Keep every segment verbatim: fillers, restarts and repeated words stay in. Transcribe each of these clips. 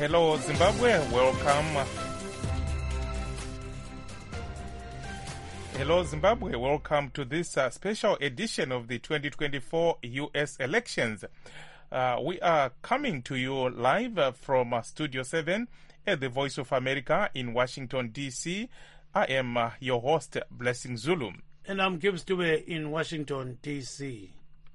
Hello, Zimbabwe. Welcome. Hello, Zimbabwe. Welcome to this uh, special edition of the twenty twenty-four U S elections. Uh, we are coming to you live uh, from uh, Studio seven at the Voice of America in Washington, D C. I am uh, your host, Blessing Zulu. And I'm Gibbs Dube in Washington, D C.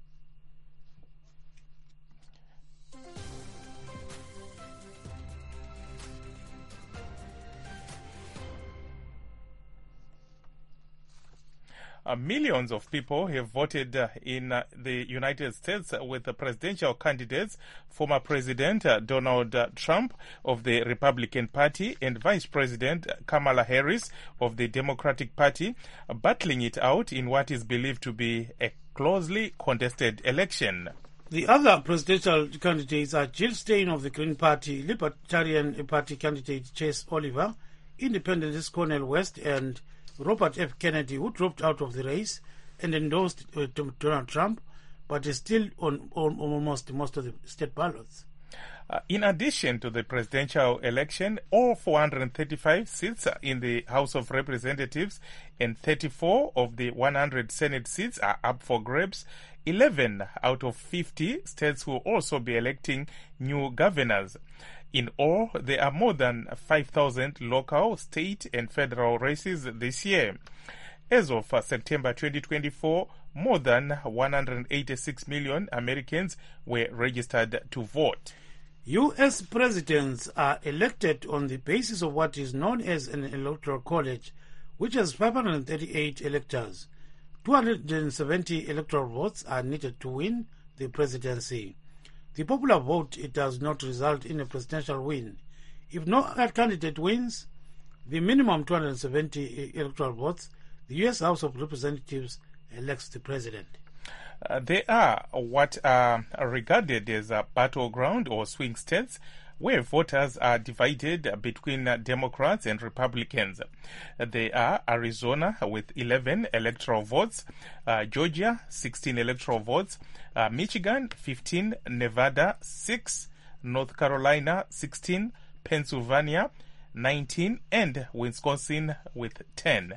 Uh, millions of people have voted uh, in uh, the United States uh, with the presidential candidates, former President uh, Donald uh, Trump of the Republican Party and Vice President Kamala Harris of the Democratic Party, uh, battling it out in what is believed to be a closely contested election. The other presidential candidates are Jill Stein of the Green Party, Libertarian Party candidate Chase Oliver, Independentist Cornel West, and Robert F. Kennedy, who dropped out of the race and endorsed uh, Donald Trump, but is still on, on almost most of the state ballots. Uh, in addition to the presidential election, all four hundred thirty-five seats in the House of Representatives and thirty-four of the one hundred Senate seats are up for grabs. eleven out of fifty states will also be electing new governors. In all, there are more than five thousand local, state, and federal races this year. As of uh, September twenty twenty-four, more than one hundred eighty-six million Americans were registered to vote. U S presidents are elected on the basis of what is known as an electoral college, which has five hundred thirty-eight electors. two hundred seventy electoral votes are needed to win the presidency. The popular vote, it does not result in a presidential win. If no candidate wins the minimum two hundred seventy electoral votes, the U S House of Representatives elects the president. Uh, there are what are regarded as a battleground or swing states where voters are divided between uh, Democrats and Republicans. Uh, they are Arizona with eleven electoral votes, uh, Georgia sixteen electoral votes, uh, Michigan fifteen, Nevada six, North Carolina sixteen, Pennsylvania nineteen, and Wisconsin with ten.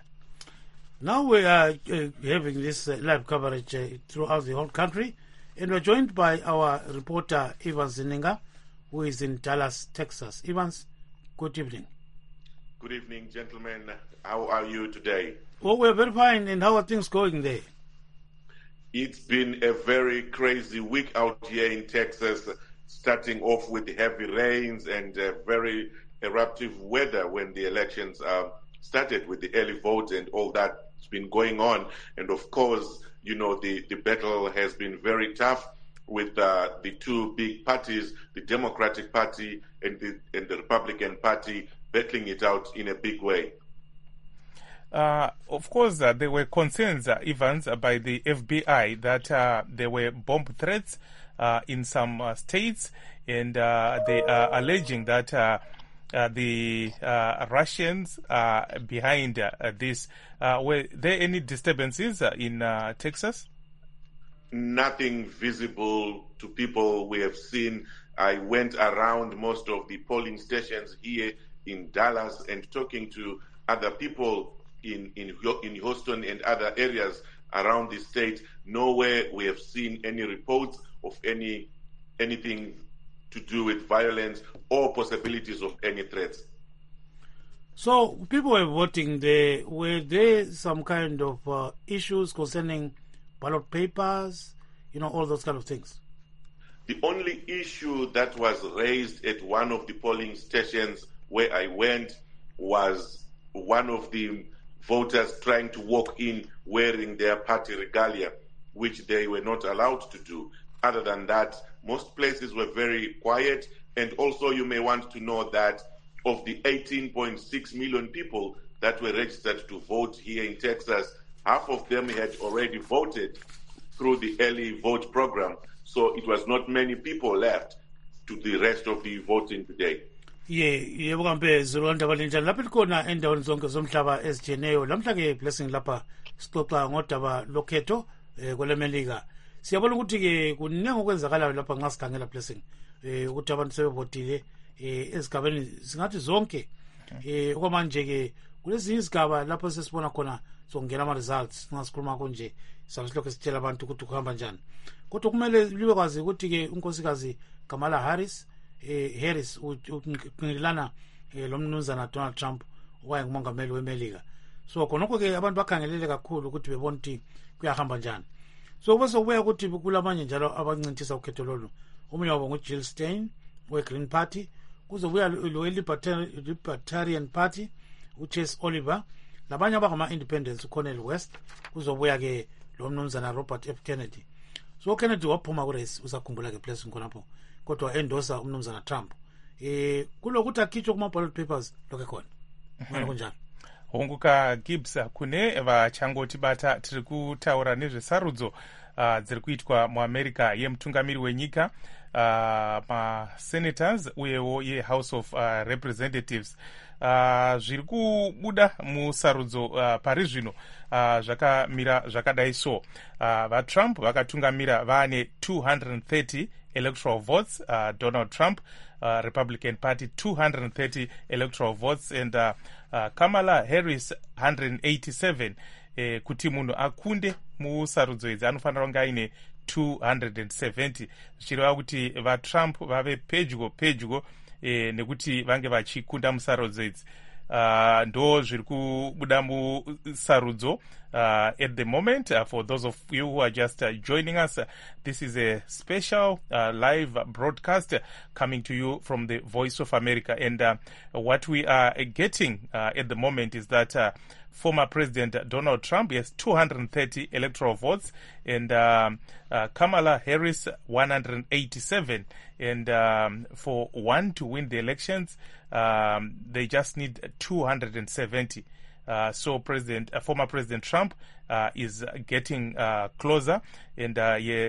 Now we are uh, having this uh, live coverage uh, throughout the whole country, and we're joined by our reporter Evans Zininga, who is in Dallas, Texas. Evans, good evening. Good evening, gentlemen. How are you today? Well, we're very fine. And how are things going there? It's been a very crazy week out here in Texas, starting off with heavy rains and uh, very eruptive weather when the elections uh, started with the early vote and all that's been going on. And of course, you know, the, the battle has been very tough with uh, the two big parties, the Democratic Party and the, and the Republican Party, battling it out in a big way. Uh, of course, uh, there were concerns, uh, Evans, uh, by the F B I that uh, there were bomb threats uh, in some uh, states, and uh, they are alleging that uh, uh, the uh, Russians are behind uh, this. Uh, were there any disturbances uh, in uh, Texas? Nothing visible to people we have seen. I went around most of the polling stations here in Dallas and talking to other people in, in, in Houston and other areas around the state. Nowhere we have seen any reports of any anything to do with violence or possibilities of any threats. So people were voting there. Were there some kind of uh, issues concerning ballot papers, you know, all those kind of things? The only issue that was raised at one of the polling stations where I went was one of the voters trying to walk in wearing their party regalia, which they were not allowed to do. Other than that, most places were very quiet. And also you may want to know that of the eighteen point six million people that were registered to vote here in Texas, half of them had already voted through the early vote program. So it was not many people left to the rest of the voting today. Ye yebo kambe zilonda balinjani lapha likhona endaweni zonke zomhlaba ezijeneyo lamhla ke Blessing lapha sixoxa ngodaba lokhetho eh kwelemelika. Siyabona ukuthi ke kuningi okwenzakalayo lapha ngasikhangela Blessing eh ukuthi abantu sebevotile eh ezigabeni singathi zonke eh okwamanje ke kulezi izigaba lapho sesibona khona sokungena ama results singasikhuluma konje sasilokho sitshela abantu ukuthi kuhamba njani kodwa kumele libe kwazi ukuthi ke unkosikazi Kamala Harris eh Harris uqinilana lo mnumzana Donald Trump owayengumongameli weMelika so khonokho ke abantu bakhangelele kakhulu ukuthi bebona ukuthi kuyahamba njani so bese kubuya ukuthi kulamanye njalo abancintisa ukhetho lolu omunye wabo nguJill Stein we-Green Party kuzobuya lo Libertarian Party uChase Oliver labanye abangama-independents uCornel West kuzobuya ke lo mnumzana Robert F Kennedy so Kennedy waphuma kurace usakhumbula ke place khonapho kodwa endosa umnumzana Trump eh kulokuthi akhitshwe kuma ballot papers lokho khona manje kunjalo honguka Gibbs kune vachangoti bata tiri kutaura nezvesarudzo uh, dziri kuitwa muamerica yemutungamiri wenyika uh, masenators uyewo yehouse of uh, representatives uh, zviri kubuda musarudzo uh, pari zvino uh, zvakamira zvakadai so uh, vatrump vakatungamira vaane two hundred thirty electoral votes, uh, Donald Trump, uh, Republican Party, two hundred thirty electoral votes, and uh, uh, Kamala Harris, one hundred eighty-seven. Eh, kuti munhu akunde musarudzo idzi anofanira kunge aine two hundred seventy zvichireva kuti vatrump vave pedyo pedyo eh, nekuti vange vachikunda musarudzo idzi uh, ndo zviri kubuda musarudzo uh, at the moment. Uh, for those of you who are just uh, joining us, uh, this is a special uh, live broadcast uh, coming to you from the Voice of America, and uh, what we are getting uh, at the moment is that uh, former President Donald Trump has two hundred thirty electoral votes, and um, uh, Kamala Harris one hundred eighty-seven. And um, for one to win the elections, um, they just need two hundred seventy. Uh, so President, uh, former President Trump uh, is getting uh, closer, and uh, yeah,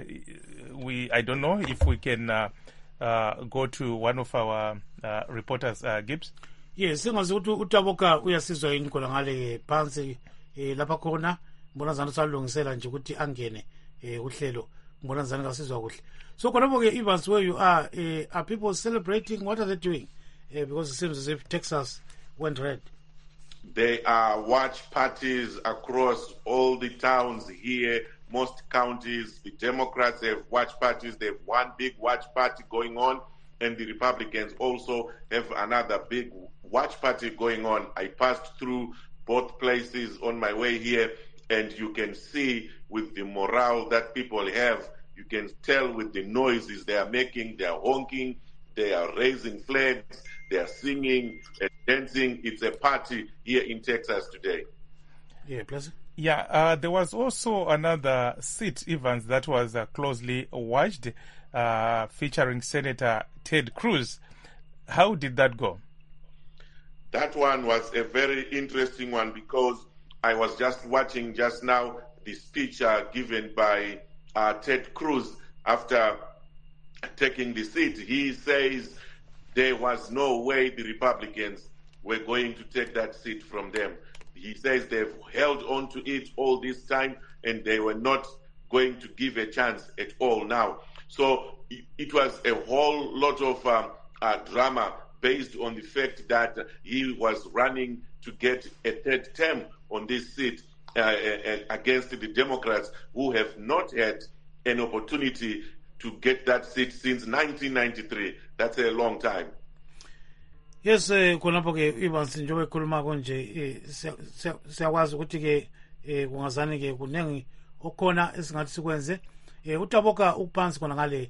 we I don't know if we can uh, uh, go to one of our uh, reporters, uh, Gibbs. Yes, singazi ukuthi utaboka uyasizwa yini khona ngale phansi eh lapha khona ngibona zana salungisela nje ukuthi angene eh uhlelo ngibona zana kasizwa kuhle. So khonapho ke Evans, where you are, eh, are people celebrating? What are they doing? Eh, because it seems as if Texas went red. There are watch parties across all the towns here, most counties. The Democrats have watch parties. They have one big watch party going on, and the Republicans also have another big watch party going on. I passed through both places on my way here, and you can see with the morale that people have, you can tell with the noises they are making, they are honking, they are raising flags, they are singing and dancing. It's a party here in Texas today. Yeah, pleasure. Yeah, uh, there was also another seat, Evans, that was uh, closely watched, uh, featuring Senator Ted Cruz. How did that go? That one was a very interesting one because I was just watching just now the speech uh, given by uh, Ted Cruz after taking the seat. He says there was no way the Republicans were going to take that seat from them. He says they've held on to it all this time and they were not going to give a chance at all now. So it was a whole lot of um, uh, drama based on the fact that he was running to get a third term on this seat uh, uh, against the Democrats, who have not had an opportunity to get that seat since nineteen ninety-three. That's a long time. Yes, khonapho ke Evans njengoba ekhuluma konje siyakwazi ukuthi ke kungazani ke kunengi okhona esingathi sikwenze utaboka uphansi khona ngale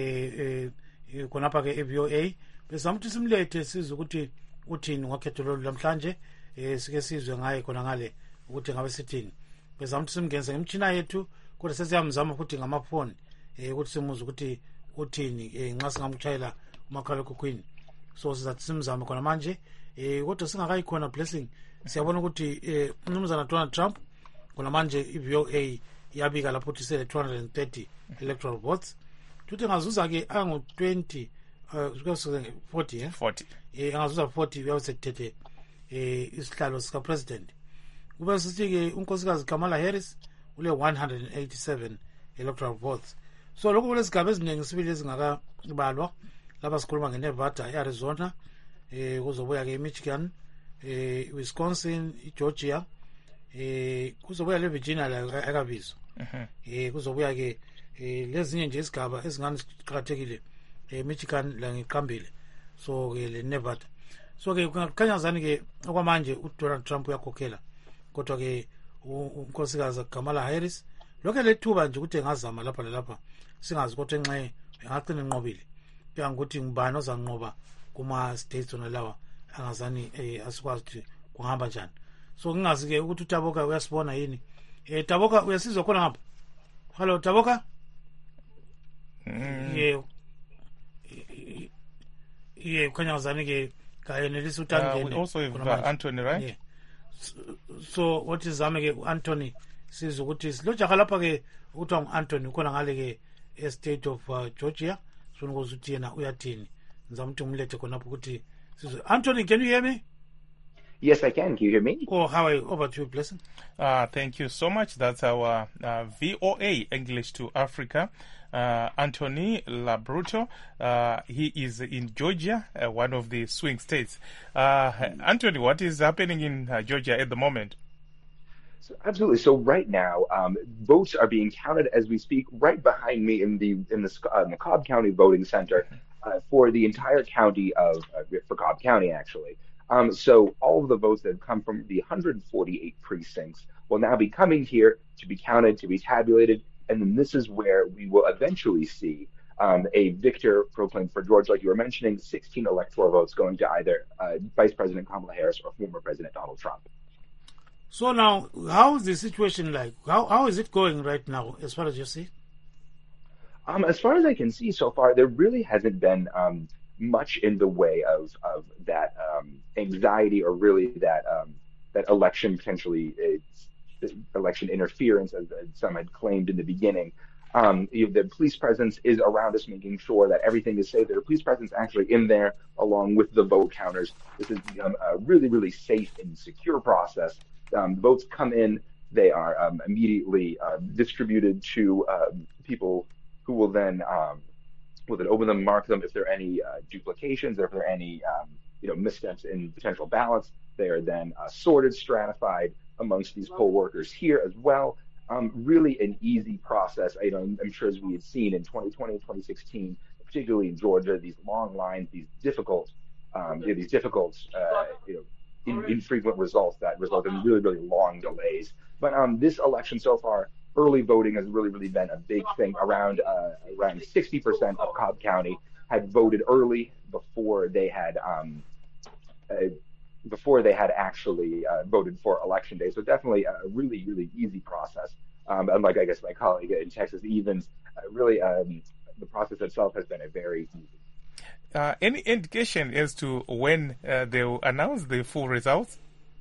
eh khonapha ke V O A bese amthi simlethe sizwe ukuthi uthini ngakhetho lo lamhlanje eh sike sizwe ngaye khona ngale ukuthi ngabe sithini bese amthi simgenze ngemtshina yethu kodwa sesiyamzama ukuthi ngamafoni eh ukuthi simuze ukuthi uthini nxa singamtshayela umakhala ekhukhwini. So sizathi simzame khona manje eh kodwa singakayikhona blessing siyabona ukuthi eh umnumzana Donald Trump khona manje i-V O A yabika lapho ukuthi sele two hundred thirty electoral votes tuthi ngazuza ke angu twenty uh forty eh forty eh angazuza forty uyasethethe eh isihlalo sika president kube sithi ke unkosikazi Kamala Harris ule one hundred eighty-seven electoral votes. So lokho kulesigaba eziningi sibili ezingakabalwa lapha sikhuluma ngeNevada, i-Arizona, eh kuzobuya-ke iMichigan, eh Wisconsin, iGeorgia, eh kuzobuya leVirginia la akabizwa. Eh kuzobuya-ke eh lezinye nje izigaba ezingani ziqakathekile, eh Michigan la ngiqambile, so ke le Nevada. So ke kungakhanya zani ke okwamanje uDonald Trump uyakhokhela, kodwa ke unkosikazi Kamala Harris lokho lethuba nje ukuthi engazama lapha lalapha, singazi ukuthi enxe engagcina enqobile, kuya ngokuthi ngibani ozanqoba kuma states ona lawa angazani eh asikwazi ukuthi kuhamba njani. So ngingazi ke ukuthi uTaboka uyasibona yini. Eh Taboka uyasizwa khona ngapha? Hello Taboka? Mm. Yeah. Yeah, kukhanya zani ke kayenelisa Uh, utangene. we also have uh, Anthony, right? Yeah. So, so what is zame ke Anthony sizwe ukuthi silojaha lapha ke uthiwa ngu-Anthony khona ngale ke estate of uh, Georgia, so ngokuthi uthi yena uyathini ngizama ukuthi ngimlethe khonapho ukuthi sizwe. Anthony, can you hear me? Yes, I can. Can you hear me? Oh, how are you? Over to you, Blessing. Uh, thank you so much. That's our uh, V O A English to Africa, uh, Anthony Labruto. Uh, he is in Georgia, uh, one of the swing states. Uh, Anthony, what is happening in uh, Georgia at the moment? So, absolutely. So right now, um, votes are being counted as we speak. Right behind me in the in the, uh, in the Cobb County Voting Center uh, for the entire county of uh, for Cobb County, actually. Um, so all of the votes that have come from the one hundred forty-eight precincts will now be coming here to be counted, to be tabulated, and then this is where we will eventually see um, a victor proclaimed for Georgia, like you were mentioning, sixteen electoral votes going to either uh, Vice President Kamala Harris or former President Donald Trump. So now, how is the situation like? How how is it going right now, as far as you see? Um, as far as I can see so far, there really hasn't been um, much in the way of of that um, anxiety or really that um, that election potentially uh, election interference, as, as some had claimed in the beginning. Um, you know, the police presence is around us, making sure that everything is safe. There's a police presence actually in there, along with the vote counters. This has become a really, really safe and secure process. Um, votes come in, they are um, immediately uh, distributed to uh, people who will then um, will then open them, mark them. If there are any uh, duplications, or if there are any um, you know missteps in potential ballots, they are then uh, sorted, stratified amongst these poll workers here as well. Um, really an easy process. You know, I'm sure as we had seen in twenty twenty, twenty sixteen, particularly in Georgia, these long lines, these difficult, um, you know, these difficult, uh, you know, in, infrequent results that result in really, really long delays. But um, this election so far, early voting has really, really been a big thing. Around uh, around sixty percent of Cobb County had voted early before they had um, uh, before they had actually uh, voted for election day. So definitely a really, really easy process. Um, unlike, I guess, my colleague in Texas, Evans, uh, really um, the process itself has been a very easy. Uh, any indication as to when uh, they will announce the full results?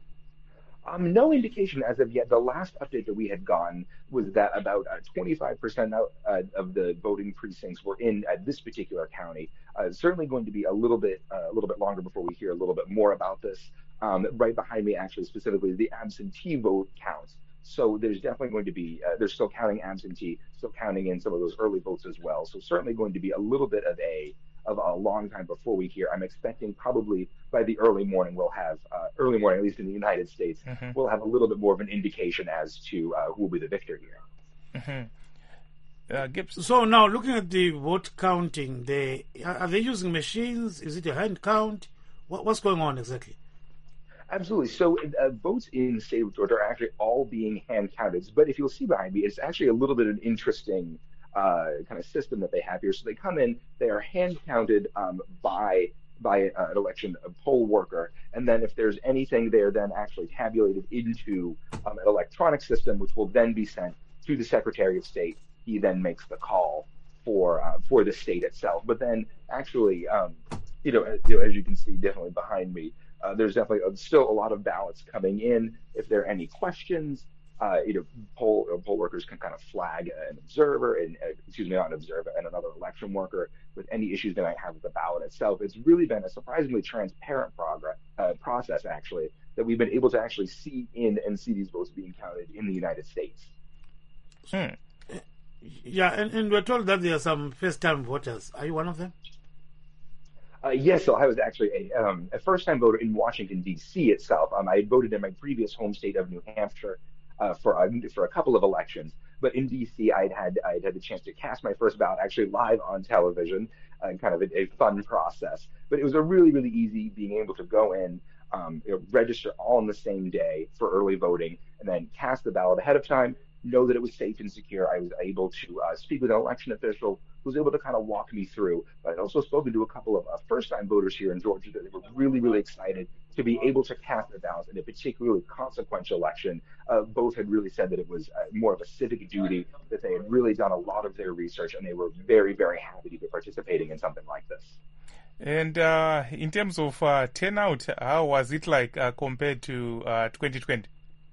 Um, no indication as of yet. The last update that we had gotten was that about uh, twenty-five percent out, uh, of the voting precincts were in uh, this particular county. Uh, certainly going to be a little bit uh, a little bit longer before we hear a little bit more about this. Um, right behind me, actually, specifically the absentee vote counts. So there's definitely going to be uh, they're still counting absentee, still counting in some of those early votes as well. So certainly going to be a little bit of a of a long time before we hear. I'm expecting probably by the early morning we'll have, uh, early morning, at least in the United States, mm-hmm. we'll have a little bit more of an indication as to uh, who will be the victor here. Mm-hmm. Uh, Gibson. So now looking at the vote counting, they are they using machines? Is it a hand count? What, what's going on exactly? Absolutely. So uh, votes in the state of Georgia are actually all being hand counted. But if you'll see behind me, it's actually a little bit of an interesting Uh, kind of system that they have here. So they come in, they are hand counted um, by by uh, an election a poll worker, and then if there's anything, they're then actually tabulated into um, an electronic system, which will then be sent to the Secretary of State. He then makes the call for uh, for the state itself. But then actually, um, you know, as, you know, as you can see, definitely behind me, uh, there's definitely still a lot of ballots coming in. If there are any questions, Uh, you know, poll uh, poll workers can kind of flag an observer and uh, excuse me, not an observer and another election worker with any issues they might have with the ballot itself. It's really been a surprisingly transparent progress uh, process, actually, that we've been able to actually see in and see these votes being counted in the United States. Hmm. Yeah, and, and we're told that there are some first-time voters. Are you one of them? Uh, yes, so I was actually a, um, a first-time voter in Washington, D C itself. Um, I had voted in my previous home state of New Hampshire uh, for uh, for a couple of elections, but in D C, I'd had I'd had the chance to cast my first ballot actually live on television, uh, kind of a, a fun process. But it was a really really easy being able to go in, um, you know, register all on the same day for early voting, and then cast the ballot ahead of time. Know that it was safe and secure. I was able to uh, speak with an election official who was able to kind of walk me through. But I'd also spoken to a couple of uh, first-time voters here in Georgia that they were really, really excited to be able to cast their ballots in a particularly consequential election. Uh, both had really said that it was uh, more of a civic duty, that they had really done a lot of their research, and they were very, very happy to be participating in something like this. And uh, in terms of uh, turnout, how was it like uh, compared to uh, twenty twenty?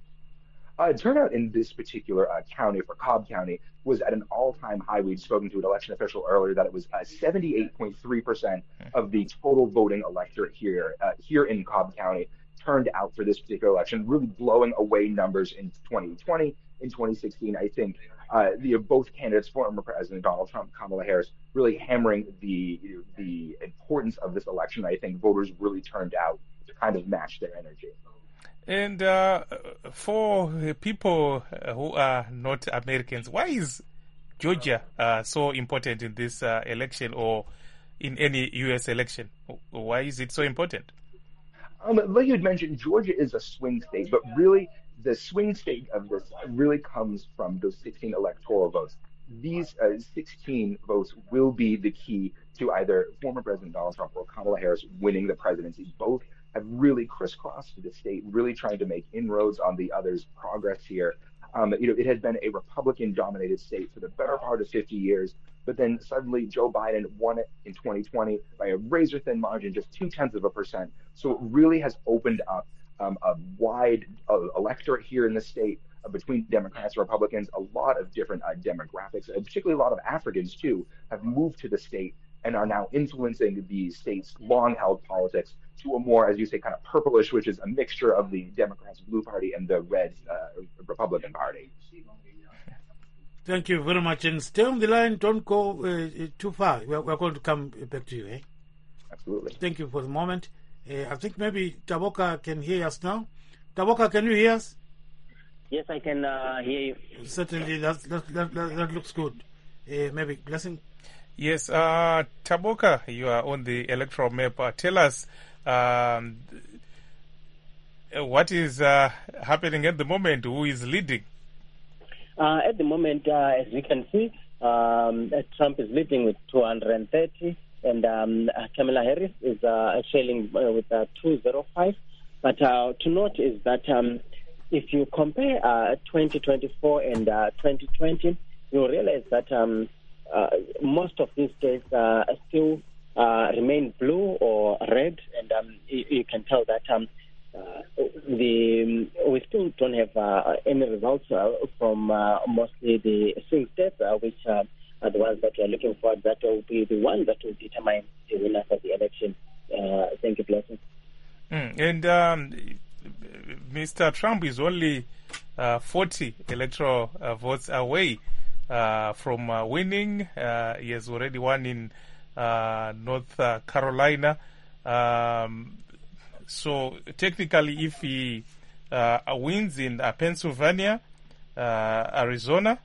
Uh, turnout in this particular uh, county, for Cobb County, was at an all-time high. We'd spoken to an election official earlier that it was uh, seventy-eight point three percent of the total voting electorate here uh, here in Cobb County turned out for this particular election, really blowing away numbers in twenty twenty. In twenty sixteen, I think uh, the both candidates, former President Donald Trump, Kamala Harris, really hammering the the importance of this election. I think voters really turned out to kind of match their energy. And uh, for people who are not Americans, why is Georgia uh, so important in this uh, election or in any U S election? Why is it so important? Um, like you had mentioned, Georgia is a swing state, but really the swing state of this really comes from those sixteen electoral votes. These uh, sixteen votes will be the key to either former President Donald Trump or Kamala Harris winning the presidency. Both have really crisscrossed the state, really trying to make inroads on the other's progress here. Um, you know, it had been a Republican-dominated state for the better part of fifty years, but then suddenly Joe Biden won it in twenty twenty by a razor-thin margin, just two-tenths of a percent. So it really has opened up um, a wide uh, electorate here in the state uh, between Democrats and Republicans. A lot of different uh, demographics, and particularly a lot of Africans, too, have moved to the state and are now influencing the state's long-held politics to a more, as you say, kind of purplish, which is a mixture of the Democrats' Blue Party and the red uh, Republican Party. Thank you very much. And stay on the line. Don't go uh, too far. We're, we're going to come back to you. Eh? Absolutely. Thank you for the moment. Uh, I think maybe Taboka can hear us now. Taboka, can you hear us? Yes, I can uh, hear you. Certainly. That, that, that, that looks good. Uh, maybe Blessing? Yes, uh, Taboka, you are on the electoral map. Uh, tell us um, what is uh, happening at the moment. Who is leading? Uh, at the moment, uh, as we can see, um, Trump is leading with two hundred thirty, and um, Kamala Harris is uh, trailing uh, with uh, two hundred five. But uh, to note is that um, if you compare uh, twenty twenty-four and uh, twenty twenty, you'll realize that um, uh, most of these states uh, still uh, remain blue or red, and um, you, you can tell that um, uh, the we still don't have uh, any results uh, from uh, mostly the swing states, uh, which uh, are the ones that we are looking for. That will be the ones that will determine the winner of the election. Uh, thank you, Blessing. Mm, and um, Mister Trump is only uh, forty electoral uh, votes away uh, from uh, winning. Uh, he has already won in uh, North uh, Carolina. Um, so technically, if he uh, wins in uh, Pennsylvania, uh, Arizona,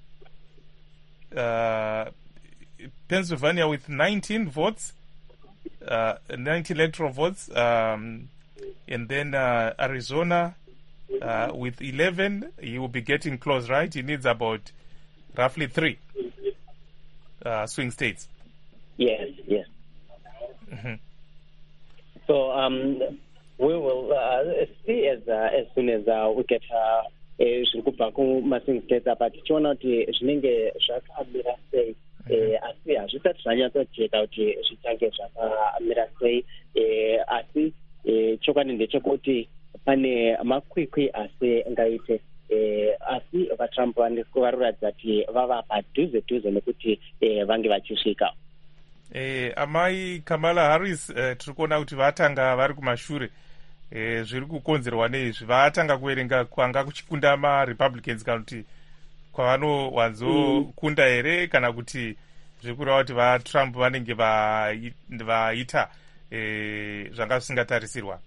uh, Pennsylvania with nineteen votes, uh, nineteen electoral votes, um, and then uh, Arizona uh, with eleven, he will be getting close, right? He needs about roughly three uh, swing states. Yes, yes. Mm-hmm. So um, we will uh, see as uh, as soon as uh, we get zviri kubva kumaswing states apa tichiona kuti zvinenge zvakamira sei asi hazvisati zvanyatsojeka kuti zvichange zvakamira sei asi chokwadi ndechekuti pane makwikwi asi ngaite asi vatrump varikuratidza kuti vava padhuze dhuze nekuti vange vachisvika. Eh, amai Kamala Harris eh, tiri kuona kuti vatanga vari kumashure eh, zviri kukonzerwa neizvi vatanga kuverenga kwanga kuchikunda maRepublicans kana kuti kwavanowanzokunda here kana kuti zviri kureva kuti vaTrump vanenge vaita eh, zvanga zvisingatarisirwa.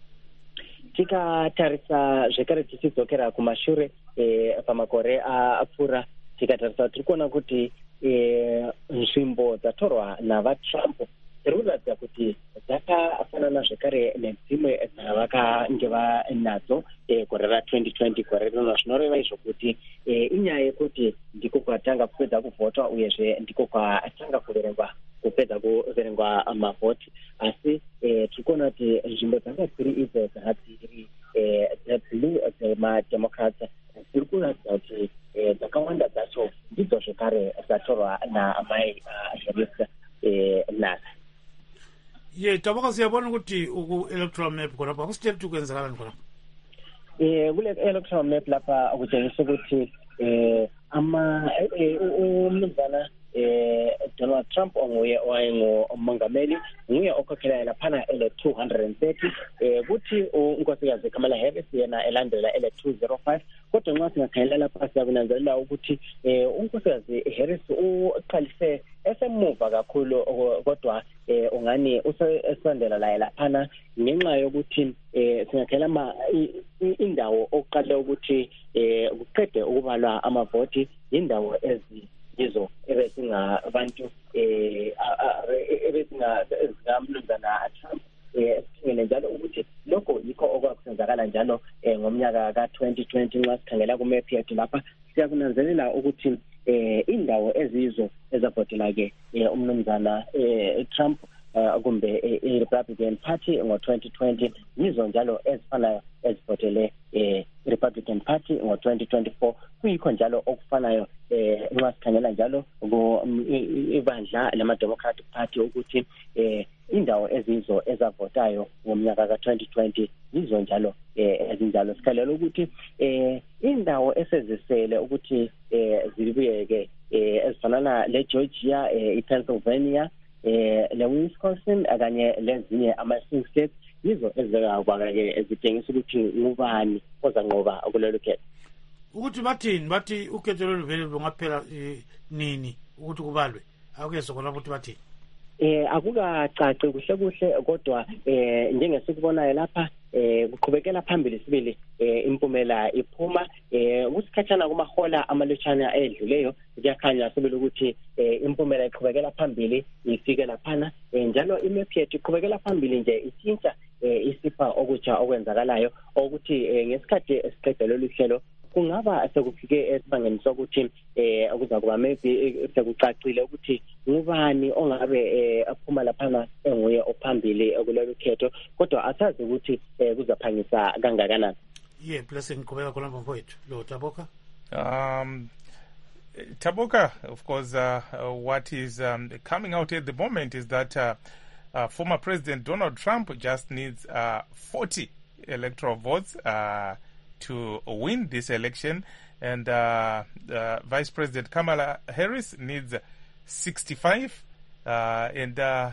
Tikatarisa zvekare tichidzokera kumashure eh, pamakore apfuura tikatarisa tiri kuona kuti nzvimbo eh, dzatorwa navatrump tiri kuratidza kuti dzakafanana zvekare nedzimwe dzavakange vanadzo eh, gore ra-twenty twenty gore rino, zvinoreva izvo kuti eh, inyaya yekuti ndiko kwatanga kupedza kuvhotwa uyezve ndiko kwatanga kuverengwa kupedza kuverengwa mavhoti, asi eh, tiri kuona kuti nzvimbo dzanga dziri idzo dzanga dziri dzeblue dzemademocrats dziri kuratidza kuti dzakawanda dzacho ndidzo zvekare dzatorwa namai Harris nhasi. ye Taboka, siyabona ukuthi ku-electoral map khonapho akusitshela ukuthi kwenzakalani khonapho? um kule electoral map lapha kutshengisa ukuthi um umnumzana eh Donald Trump onguye owayengumongameli nguye okhokhelayo laphana ele two hundred thirty eh kuthi unkosikazi Kamala Harris yena elandela ele two oh five, kodwa nxa singakhangela lapha siyakunanzelela ukuthi eh unkosikazi Harris uqalise esemuva kakhulu, kodwa eh ungani usesondela la laphana ngenxa yokuthi eh singakhangela indawo oqale ukuthi eh kuqede ukubalwa amavoti indawo ezi yizo ebesingabantu eh ebesingamnumzana Trump eh singene njalo ukuthi lokho yikho okwakusenzakala njalo ngomnyaka ka twenty twenty nxa sikhangela ku map yethu lapha siyakunanzelela ukuthi eh indawo ezizo ezavotela ke umnumzana eh Trump kumbe i-Republican Party ngo twenty twenty yizo njalo ezifanayo ezivotele eh Republican Party ngo twenty twenty-four, kuyikho njalo okufanayo eh nxa sikhangela njalo ibandla lama-Democratic Party ukuthi eh indawo ezizo ezavotayo ngomnyaka ka twenty twenty yizo njalo eh ezinjalo. Sikhalela ukuthi eh indawo esezisele ukuthi eh zibuyeke eh ezifanana le-Georgia, eh i-Pennsylvania, eh le-Wisconsin akanye lezinye ama-swing states yizo ezizakwazi ezitshengisa ukuthi ngubani ozanqoba kulelo khetho. Ukuthi bathini bathi ukhetho loluvele lungaphela nini ukuthi kubalwe akukezwe khona ukuthi bathini? Eh akukacaci kuhle kuhle, kodwa eh njengesikubonayo lapha eh kuqhubekela phambili sibili eh impumela iphuma eh kusikhathana kumahola amalutshana edluleyo kuyakhanya sibili ukuthi eh impumela iqhubekela phambili ifike laphana njalo imap yethu iqhubekela phambili nje ithinta eh isipha okutsha okwenzakalayo ukuthi ngesikhathi esiqedela luhlelo kungaba sekufike esibangeni sokuthi eh akuza kuba maybe sekucacile ukuthi ngubani ongabe aphuma laphana enguye ophambili kulolu khetho, kodwa asazi ukuthi kuzaphangisa kangakanani. Yeah, blessing ngqhubeka khona mfowethu lo Taboka. Um Taboka, of course, uh, uh, what is um, coming out at the moment is that uh, uh, former President Donald Trump just needs uh, forty electoral votes uh, to win this election, and uh, uh, Vice President Kamala Harris needs sixty-five, uh, and uh,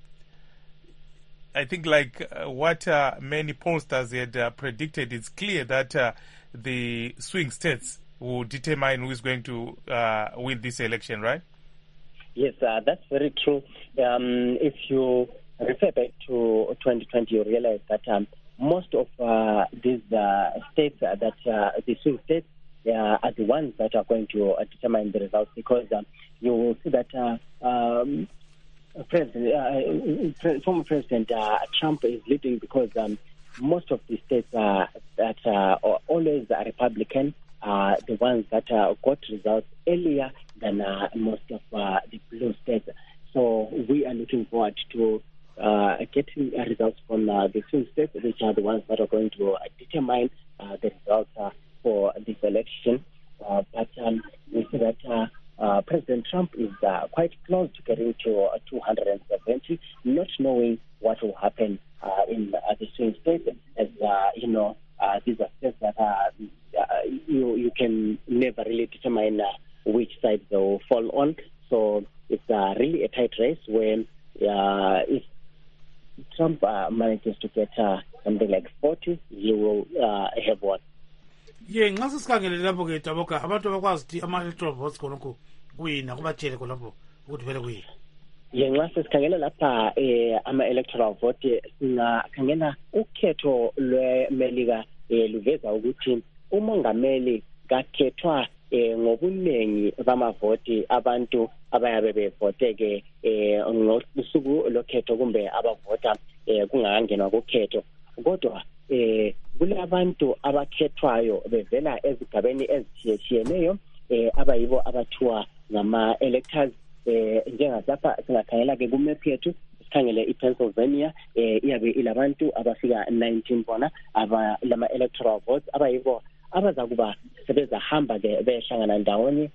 I think like uh, what uh, many pollsters had uh, predicted, it's clear that uh, the swing states will determine who is going to uh, win this election, right? Yes, uh, that's very true. Um, if you refer back to twenty twenty, you realize that um, most of uh, these uh, states, uh, that uh, the swing states, uh, are the ones that are going to uh, determine the results, because um, you will see that uh, um, President, uh, former President uh, Trump is leading because um, most of the states uh, that uh, are always are Republican are the ones that uh, got results earlier than uh, most of uh, the blue states. So we are looking forward to uh, getting results from uh, the swing states, which are the ones that are going to uh, determine uh, the results uh, for this election. Uh, but um, we see that uh, uh, President Trump is uh, quite close to getting to uh, two hundred seventy, not knowing what will happen uh, in uh, the swing states, as uh, you know, uh, these are states that are, uh, you you can never really determine uh, which side they will fall on. So it's uh, really a tight race where uh, if Trump uh, manages to get uh, something like forty, he will uh, have won. Yeah, ngase sikhangele lapho ke Taboka abantu abakwazi ukuthi ama electoral votes khonokho kuyina kubatshele khonapho ukuthi vele kuyini. yenxa sesikhangela lapha eh ama-electoral vote singakhangela ukhetho lweMelika eh luveza ukuthi umongameli kakhethwa eh ngobuningi bamavoti abantu abayabe bevoteke eh ngosuku lokhetho kumbe abavota eh kungakangenwa kukhetho kodwa eh kulabantu abakhethwayo bevela ezigabeni ezithiyetshiyeneyo eh abayibo abathiwa ngama-electors eh njengalapha singakhangela ke kumap yethu sikhangele iPennsylvania eh iyabe ilabantu abafika nineteen bona aba lama electoral votes abayibo abazakuba sebezahamba ke behlangana ndawonye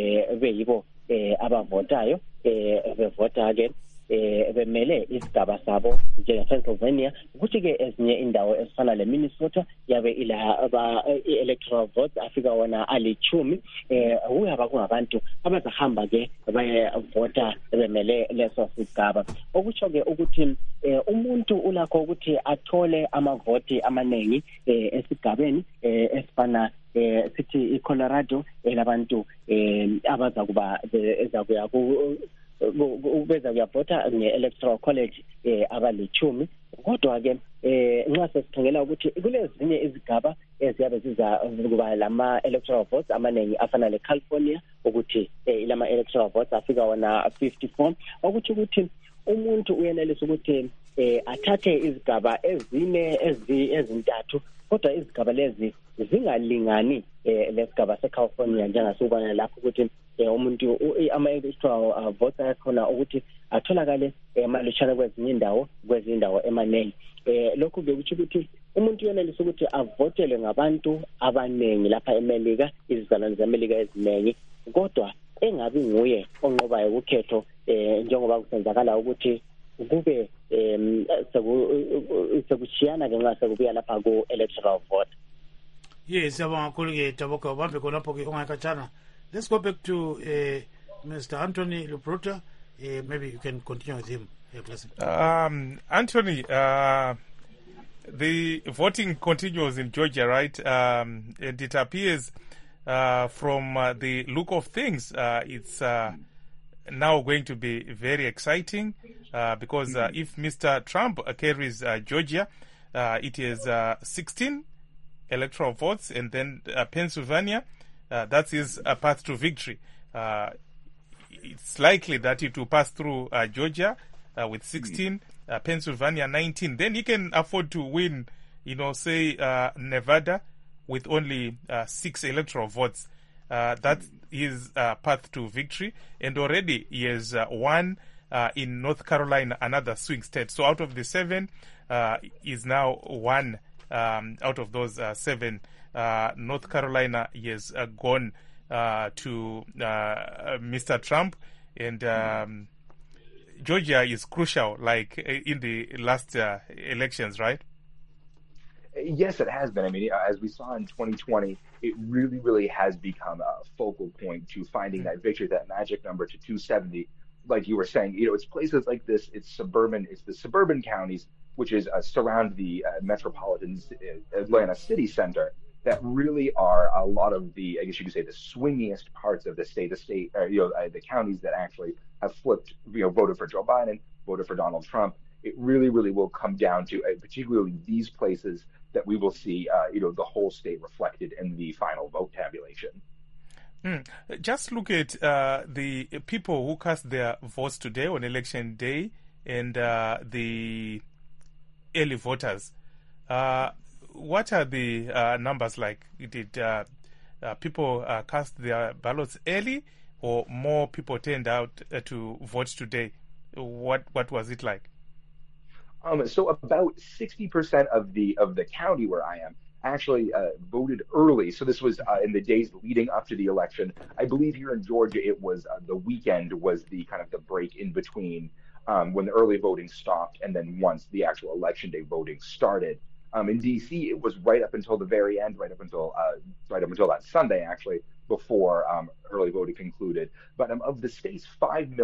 beyibo eh abavotayo eh bevota ke eh bemele isigaba sabo njengePennsylvania ukuthi ke ezinye indawo ezifana leMinnesota yabe ila aba electoral votes afika wona alichumi eh uyaba kungabantu abazahamba ke bayevota bemele leso sigaba okutsho ke ukuthi eh umuntu ulakho ukuthi athole amavoti amaningi eh esigabeni eh esifana eh sithi iColorado elabantu eh abazakuba ezakuya ku ubeza kuyavota nge-electoral college eh abalichumi kodwa ke eh nxa sesikhangela ukuthi kulezinye izigaba eziyabe ziza kuba lama electoral votes amaningi afana leCalifornia ukuthi eh lama electoral votes afika wona fifty-four ukuthi ukuthi umuntu uyenelisa ukuthi eh athathe izigaba ezine ezintathu kodwa izigaba lezi zingalingani eh lesigaba seCalifornia njengasukubona lapho ukuthi umuntu ama-electoral votes akhona ukuthi atholakale emalutshana kwezinye indawo kwezinye indawo emaningi eh lokhu ke kuthi ukuthi umuntu uyenelisa ukuthi avotele ngabantu abaningi lapha eMelika izizalwane zeMelika eziningi kodwa engabi nguye onqobayo ukhetho eh njengoba kusenzakala ukuthi kube em sekushiyana ke nxa sekubuya lapha ku-electoral vote. Yes, siyabonga kakhulu ke Taboka ubambe khonapho ke ungakhatshana. Let's go back to uh, Mister Anthony Lubruta. Uh, maybe you can continue with him. Um, Anthony, uh, the voting continues in Georgia, right? Um, and it appears uh, from uh, the look of things, uh, it's uh, now going to be very exciting uh, because uh, if Mister Trump uh, carries uh, Georgia, uh, it is uh, sixteen electoral votes, and then uh, Pennsylvania, uh, that is a path to victory. Uh, it's likely that it will pass through uh, Georgia uh, with sixteen, uh, Pennsylvania nineteen. Then he can afford to win, you know, say uh, Nevada with only uh, six electoral votes. Uh, that is a path to victory. And already he has uh, won uh, in North Carolina, another swing state. So out of the seven, uh, is now one um, out of those uh, seven. Uh, North Carolina he has uh, gone uh, to uh, Mister Trump, and um, Georgia is crucial, like in the last uh, elections, right? Yes, it has been. I mean, as we saw in twenty twenty, it really, really has become a focal point to finding that victory, that magic number to two seventy. Like you were saying, you know, it's places like this, it's suburban, it's the suburban counties, which is uh, surround the uh, metropolitan Atlanta city center, that really are a lot of the, I guess you could say, the swingiest parts of the state, the state, or, you know, uh, the counties that actually have flipped, you know, voted for Joe Biden, voted for Donald Trump. It really, really will come down to, uh, particularly these places, that we will see, uh, you know, the whole state reflected in the final vote tabulation. Mm. Just look at uh, the people who cast their votes today on election day and uh, the early voters. Uh, what are the uh, numbers like? Did uh, uh, people uh, cast their ballots early, or more people turned out uh, to vote today? What what was it like? Um, so about sixty percent of the of the county where I am actually uh, voted early. So this was uh, in the days leading up to the election. I believe here in Georgia, it was uh, the weekend was the kind of the break in between um, when the early voting stopped, and then once the actual election day voting started. Um, in D C, it was right up until the very end, right up until uh, right up until that Sunday, actually, before um, early voting concluded. But um, of the state's five million